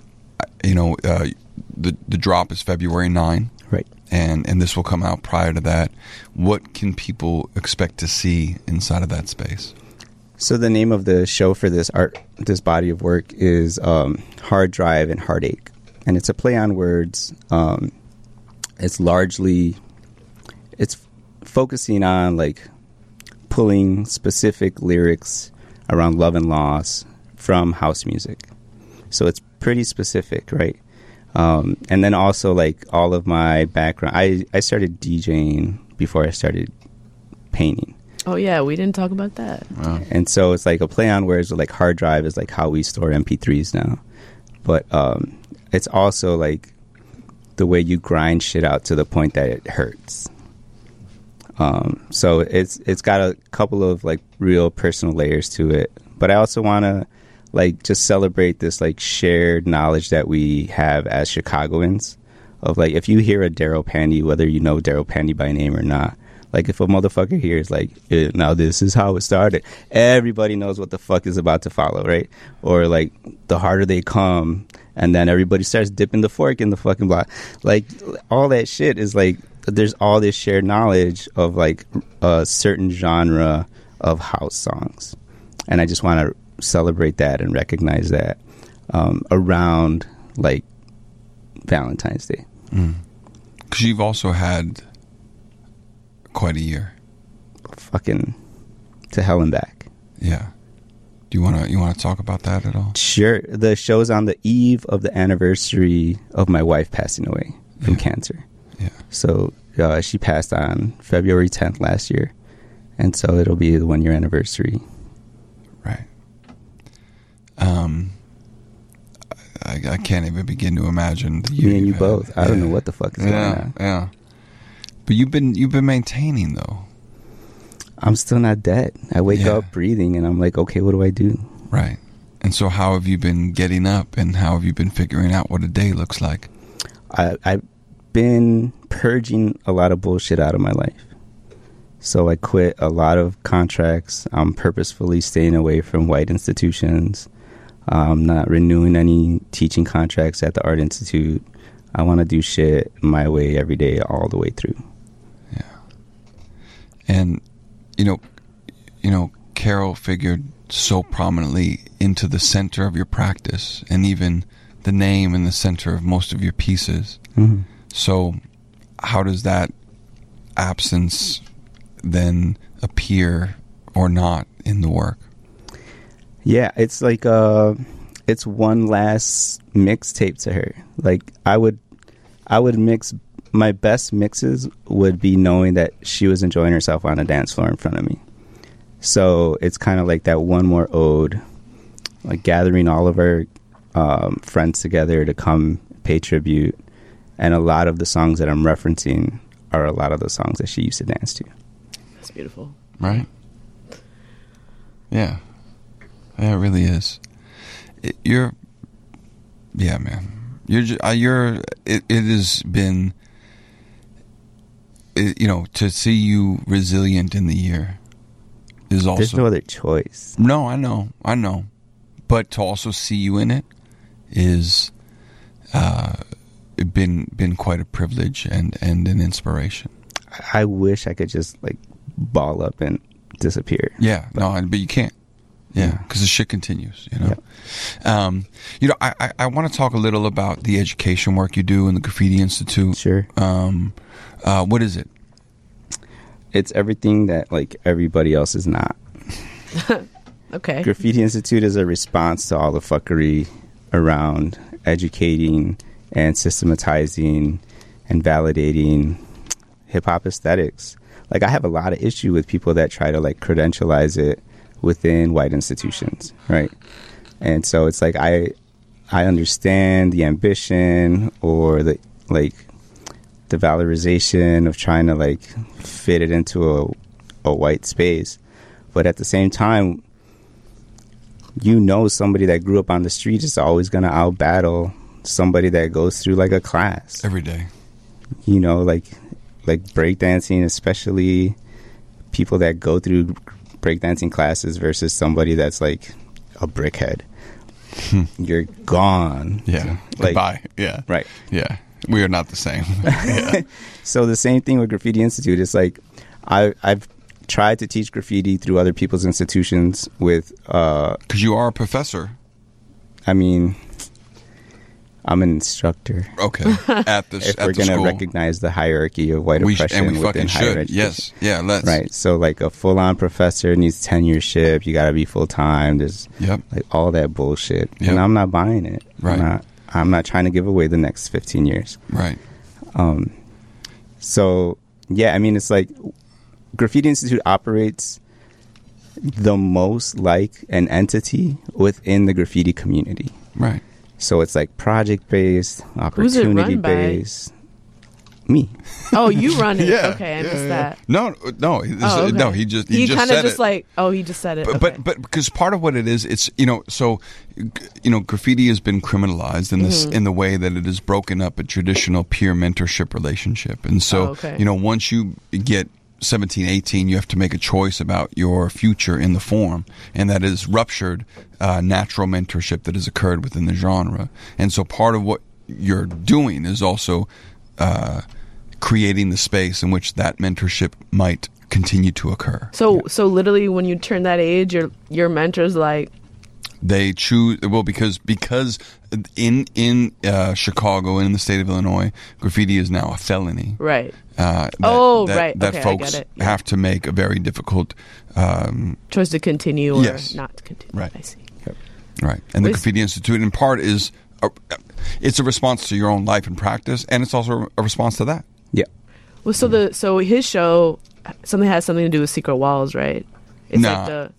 the drop is February 9, Right. and this will come out prior to that. What can people expect to see inside of that space? So the name of the show for this body of work is Hard Drive and Heartache, and it's a play on words. It's focusing on like pulling specific lyrics around love and loss from house music. So it's pretty specific, right? And then also like all of my background, I started DJing before I started painting. Oh yeah, we didn't talk about that. Wow. And so it's like a play on words. Like hard drive is like how we store MP3s now, but it's also like the way you grind shit out to the point that it hurts. So it's got a couple of like real personal layers to it, but I also want to like just celebrate this like shared knowledge that we have as Chicagoans of like, if you hear a Daryl Pandy, whether you know Daryl Pandy by name or not, like if a motherfucker hears like, now this is how it started, everybody knows what the fuck is about to follow, right? Or like The Harder They Come, and then everybody starts dipping the fork in the fucking block. Like all that shit is like, there's all this shared knowledge of like a certain genre of house songs, and I just want to celebrate that and recognize that around like Valentine's Day. Because you've also had quite a year. Fucking to hell and back. Yeah. Do you want to talk about that at all? Sure. The show's on the eve of the anniversary of my wife passing away from cancer. Yeah. So she passed on February 10th last year, and so it'll be the 1 year anniversary. Right. I can't even begin to imagine the year. Me and you you've both. had. I don't know what the fuck is going on. Yeah. But you've been maintaining though. I'm still not dead. I wake up breathing, and I'm like, okay, what do I do? Right. And so how have you been getting up, and how have you been figuring out what a day looks like? I've been purging a lot of bullshit out of my life. So I quit a lot of contracts. I'm purposefully staying away from white institutions. I'm not renewing any teaching contracts at the Art Institute. I want to do shit my way every day, all the way through. Yeah. And, you know, Carol figured so prominently into the center of your practice, and even the name in the center of most of your pieces. Mm-hmm. So how does that absence then appear or not in the work? Yeah, it's like it's one last mixtape to her. Like I would mix, my best mixes would be knowing that she was enjoying herself on a dance floor in front of me. So it's kind of like that one more ode, like gathering all of our friends together to come pay tribute. And a lot of the songs that I'm referencing are a lot of the songs that she used to dance to. That's beautiful. Right? Yeah. Yeah, it really is. Yeah, man. It has been, to see you resilient in the year is also. There's no other choice. No, I know. But to also see you in it is been quite a privilege and an inspiration. I wish I could just like ball up and disappear. Yeah, but you can't. Yeah, because the shit continues, you know. Yeah. I want to talk a little about the education work you do in the Graffiti Institute. Sure. What is it? It's everything that like everybody else is not. Okay. Graffiti Institute is a response to all the fuckery around educating and systematizing and validating hip-hop aesthetics. Like I have a lot of issue with people that try to like credentialize it within white institutions, right? And so it's like I understand the ambition or the like the valorization of trying to like fit it into a white space, but at the same time, somebody that grew up on the street is always going to out battle somebody that goes through like a class every day. Like breakdancing, especially people that go through breakdancing classes versus somebody that's like a brickhead. You're gone. Yeah. Like, goodbye. Yeah. Right. Yeah. We are not the same. Yeah. So the same thing with Graffiti Institute. It's like I've tried to teach graffiti through other people's institutions with because you are a professor. I mean, I'm an instructor. Okay. At the if at we're the going to school. recognize the hierarchy of white oppression and we within fucking higher should. education. Yes. Yeah. Let's. Right. So like a full-on professor needs tenureship. You got to be full-time. There's like all that bullshit. Yep. And I'm not buying it. Right. I'm not trying to give away the next 15 years. Right. So yeah, I mean, it's like Graffiti Institute operates the most like an entity within the graffiti community. Right. So it's like project-based, opportunity-based. Me. Oh, you run it. Yeah, Okay, I yeah, missed yeah. that. No. Okay. No, he just kind of said just it. like, oh, he just said it. Okay. But because part of what it is, it's so graffiti has been criminalized in this in the way that it has broken up a traditional peer mentorship relationship, and so once you get 17, 18, you have to make a choice about your future in the form, and that is ruptured natural mentorship that has occurred within the genre. And so part of what you're doing is also creating the space in which that mentorship might continue to occur. So literally, when you turn that age, your mentor's like, they choose because in Chicago and in the state of Illinois, graffiti is now a felony. right. That right. That Okay, I folks get it. Yeah. have to make a very difficult Choice to continue or Yes. not to continue. Right. I see. right. And the Wait, Graffiti Institute, in part, is it's a response to your own life and practice, and it's also a response to that. Yeah. Well, so his show has something to do with Secret Walls, right? It's No.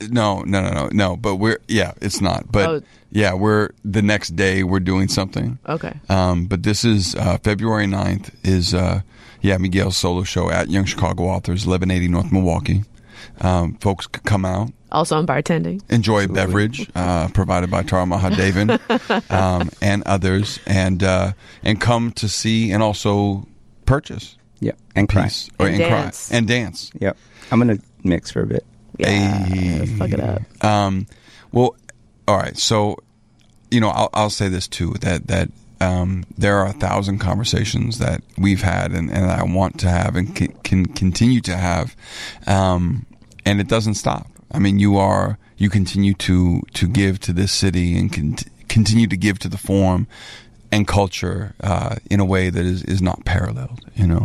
But it's not. But we're the next day we're doing something. Okay. But this is February 9th is Miguel's solo show at Young Chicago Authors, 1180 North Milwaukee. Folks could come out, Also, I'm bartending. enjoy a beverage provided by Tara Mahadevan and others, and come to see and also purchase Yeah. And cry. peace And cry dance. and dance. Yep. I'm going to mix for a bit. Yeah. Hey. Let's fuck it up. Well, all right. So, I'll say this too, that there are 1,000 conversations that we've had and I want to have and can continue to have, and it doesn't stop. I mean, you continue to give to this city and continue to give to the form and culture in a way that is not paralleled.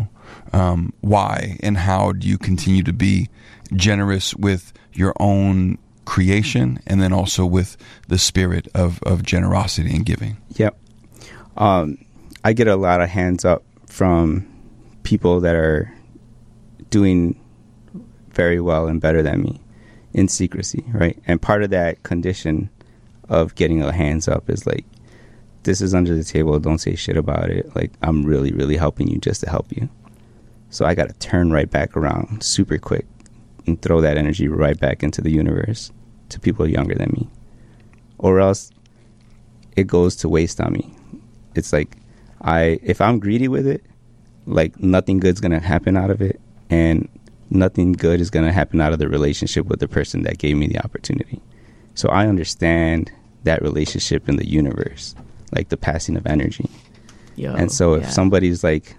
Why and how do you continue to be generous with your own creation and then also with the spirit of generosity and giving? Yep. I get a lot of hands up from people that are doing very well and better than me in secrecy, right? And part of that condition of getting a hands up is like, this is under the table, don't say shit about it. Like, I'm really, really helping you just to help you. So I got to turn right back around super quick and throw that energy right back into the universe to people younger than me. Or else it goes to waste on me. It's like, if I'm greedy with it, like nothing good's going to happen out of it. And nothing good is going to happen out of the relationship with the person that gave me the opportunity. So I understand that relationship in the universe, like the passing of energy. Yo, And so if somebody's like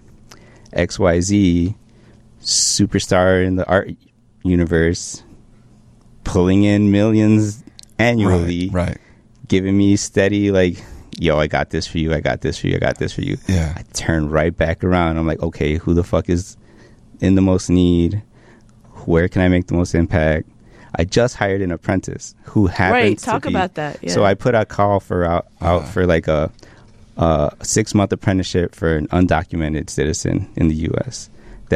XYZ superstar in the art universe, pulling in millions annually, Right. giving me steady, like, yo, I got this for you, I got this for you, I got this for you. Yeah. I turn right back around. I'm like, okay, who the fuck is in the most need? Where can I make the most impact? I just hired an apprentice who happens Right, to talk be, about that. Yeah. So I put a call for out for like a 6-month apprenticeship for an undocumented citizen in the U.S.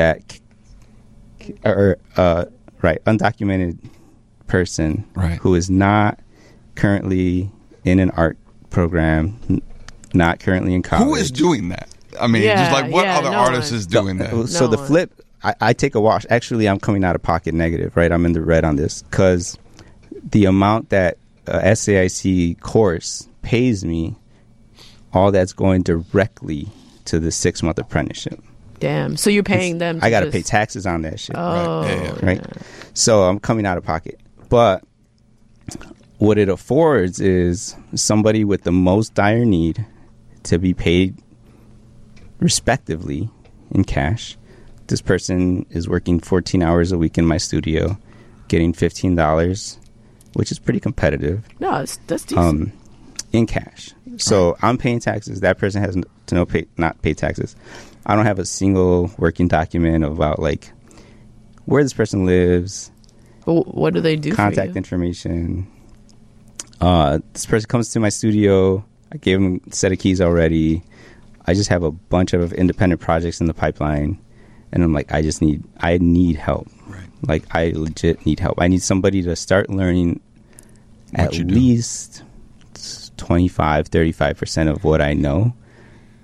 Undocumented person Right. who is not currently in an art program, not currently in college. Who is doing that? I mean, just like what other no artist one. is doing that? So No the one. flip, I take a wash. Actually, I'm coming out of pocket negative, right? I'm in the red on this because the amount that SAIC course pays me, all that's going directly to the 6-month apprenticeship. Damn. So you're paying them. I got to just- pay taxes on that shit. Oh, Yeah. Right? So I'm coming out of pocket. But what it affords is somebody with the most dire need to be paid respectively in cash. This person is working 14 hours a week in my studio, getting $15, which is pretty competitive, No, that's decent. in cash. So I'm paying taxes. That person has not pay taxes. I don't have a single working document about like where this person lives, But what do they do contact for you? information. This person comes to my studio. I gave him a set of keys already. I just have a bunch of independent projects in the pipeline, and I'm like, I need help. Right. Like, I legit need help. I need somebody to start learning What at you do. least 25, 35% of what I know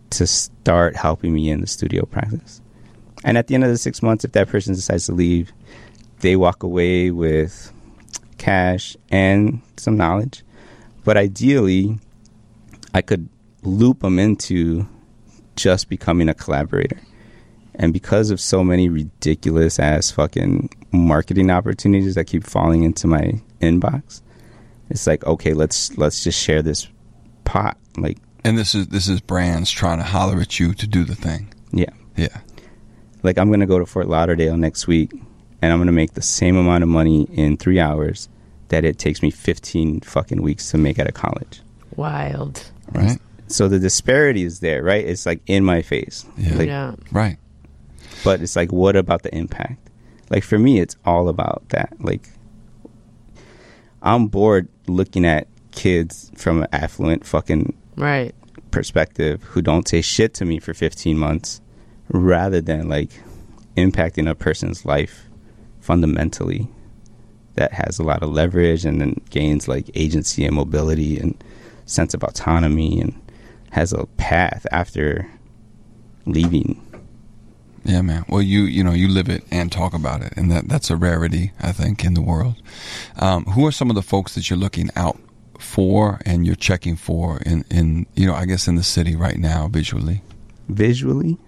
to start helping me in the studio practice. And at the end of the 6 months, if that person decides to leave, they walk away with cash and some knowledge. But ideally, I could loop them into just becoming a collaborator. And because of so many ridiculous ass fucking marketing opportunities that keep falling into my inbox, it's like, okay, let's just share this pot. Like, and this is brands trying to holler at you to do the thing. yeah. Yeah. Like, I'm going to go to Fort Lauderdale next week, and I'm going to make the same amount of money in 3 hours that it takes me 15 fucking weeks to make out of college. Wild. Right. So the disparity is there, right? It's like in my face. Yeah. Like, Yeah. Right. But it's like, what about the impact? Like, for me, it's all about that. Like, I'm bored looking at kids from an affluent fucking Right. perspective who don't say shit to me for 15 months rather than like impacting a person's life fundamentally that has a lot of leverage and then gains like agency and mobility and sense of autonomy and has a path after leaving. Yeah, man. Well, you know, you live it and talk about it, and that's a rarity, I think, in the world. Who are some of the folks that you're looking out for and you're checking for in you know, I guess in the city right now, visually? Visually?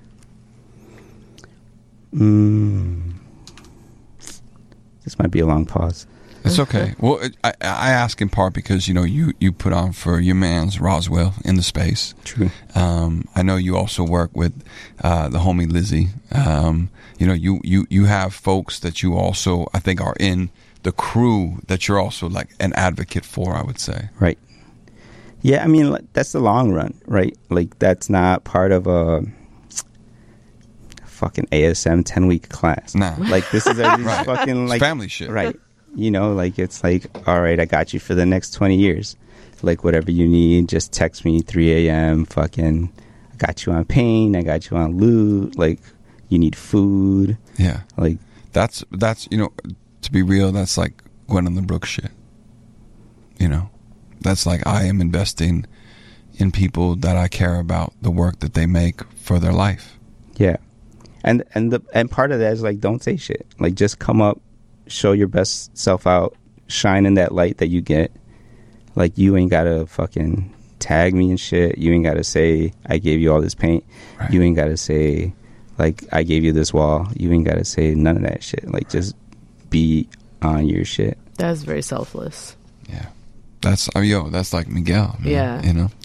This might be a long pause. It's okay. Well, I ask in part because, you know, you put on for your man's Roswell in the space. True. I know you also work with the homie Lizzie. You know, you have folks that you also, I think, are in the crew that you're also like an advocate for, I would say. Right. Yeah, I mean, like, that's the long run, right? Like, that's not part of a fucking ASM 10-week class. Nah. Like, this is a Right. fucking, It's like, family shit. right. You know, like, it's like, all right, I got you for the next 20 years. Like, whatever you need, just text me 3 a.m. Fucking, I got you on pain. I got you on loot. Like, you need food. Yeah. Like, That's you know, to be real, that's like Gwendolyn Brooks shit. You know, that's like, I am investing in people that I care about the work that they make for their life. yeah. And part of that is like, don't say shit. Like, just come up, show your best self out, shine in that light that you get. Like, you ain't gotta fucking tag me and shit. You ain't gotta say I gave you all this paint. Right. You ain't gotta say like I gave you this wall. You ain't gotta say none of that shit. Like, just be on your shit. That's very selfless. Yeah. That's that's like Miguel. Man, Yeah. You know.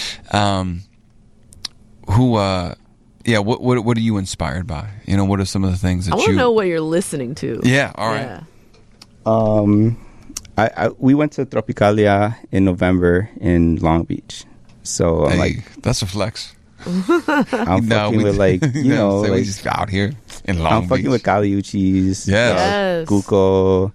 What are you inspired by? You know, what are some of the things that I want to know what you're listening to. Yeah, all right. Yeah. We went to Tropicalia in November in Long Beach. So I'm Hey, like, that's a flex. I'm fucking with like, you know, we like, just out here in Long I'm Beach. fucking with Caliuchis, Yes. Cuco,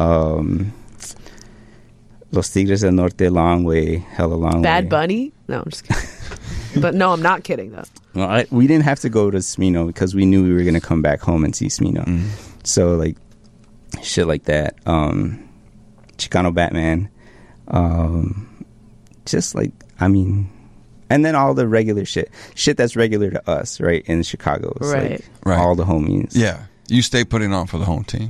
Los Tigres del Norte, long way, hella long way. Bad Bunny? No, I'm just kidding. But no, I'm not kidding though. Well, we didn't have to go to Smino because we knew we were gonna come back home and see Smino. So like, shit like that. Chicano Batman. Just like, I mean, and then all the regular shit that's regular to us, right, in Chicago. It's Right. like Right. all the homies. Yeah, you stay putting on for the home team.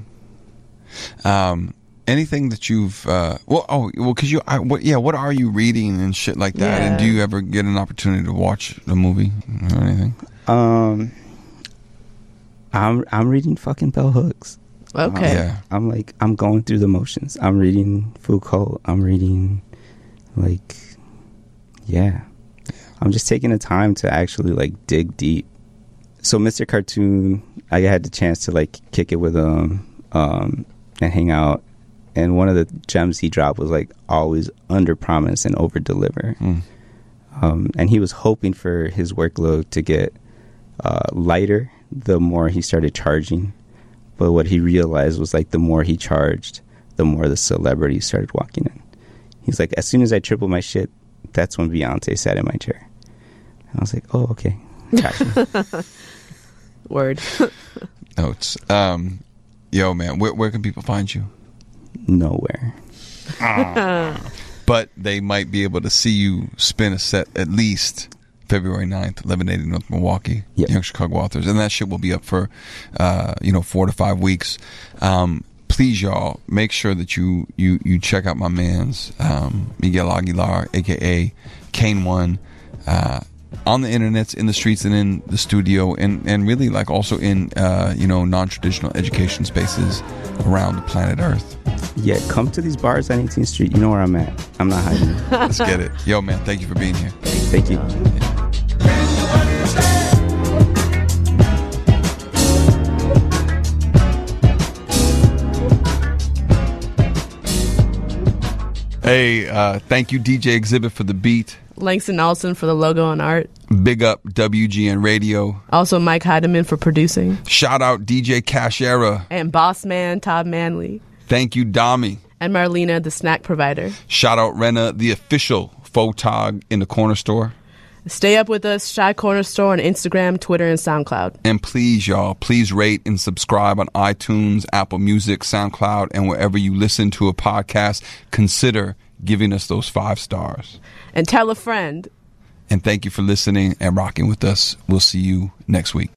Anything that you've what are you reading and shit like that? Yeah. And do you ever get an opportunity to watch the movie or anything? I'm reading fucking Bell Hooks. Okay. Yeah. I'm like, I'm going through the motions. I'm reading Foucault. I'm reading, like, yeah. I'm just taking the time to actually, like, dig deep. So Mr. Cartoon, I had the chance to, like, kick it with him and hang out. And one of the gems he dropped was, like, always under-promise and over-deliver. And he was hoping for his workload to get lighter the more he started charging. But what he realized was, like, the more he charged, the more the celebrities started walking in. He's like, as soon as I tripled my shit, that's when Beyonce sat in my chair. And I was like, oh, okay. Gotcha. Word. Notes. Yo, man, where can people find you? Nowhere. But they might be able to see you spin a set at least February 9th, 1180 North Milwaukee, Yep. Young Chicago Authors. And that shit will be up for, 4 to 5 weeks. Please, y'all, make sure that you check out my man's, Miguel Aguilar, a.k.a. Kane One, on the internets, in the streets, and in the studio, and really like also in, non-traditional education spaces around the planet Earth. Yeah, come to these bars on 18th Street. You know where I'm at. I'm not hiding. Let's get it. Yo, man, thank you for being here. Thank you. Hey, thank you, DJ Exhibit, for the beat. Langston Olson for the logo and art. Big up WGN Radio. Also Mike Heidemann for producing. Shout out DJ Cashera. And boss man Todd Manley. Thank you, Dami. And Marlena, the snack provider. Shout out Rena, the official photog in the corner store. Stay up with us, Shy Corner Store on Instagram, Twitter, and SoundCloud. And please, y'all, please rate and subscribe on iTunes, Apple Music, SoundCloud, and wherever you listen to a podcast. Consider giving us those 5 stars. And tell a friend. And thank you for listening and rocking with us. We'll see you next week.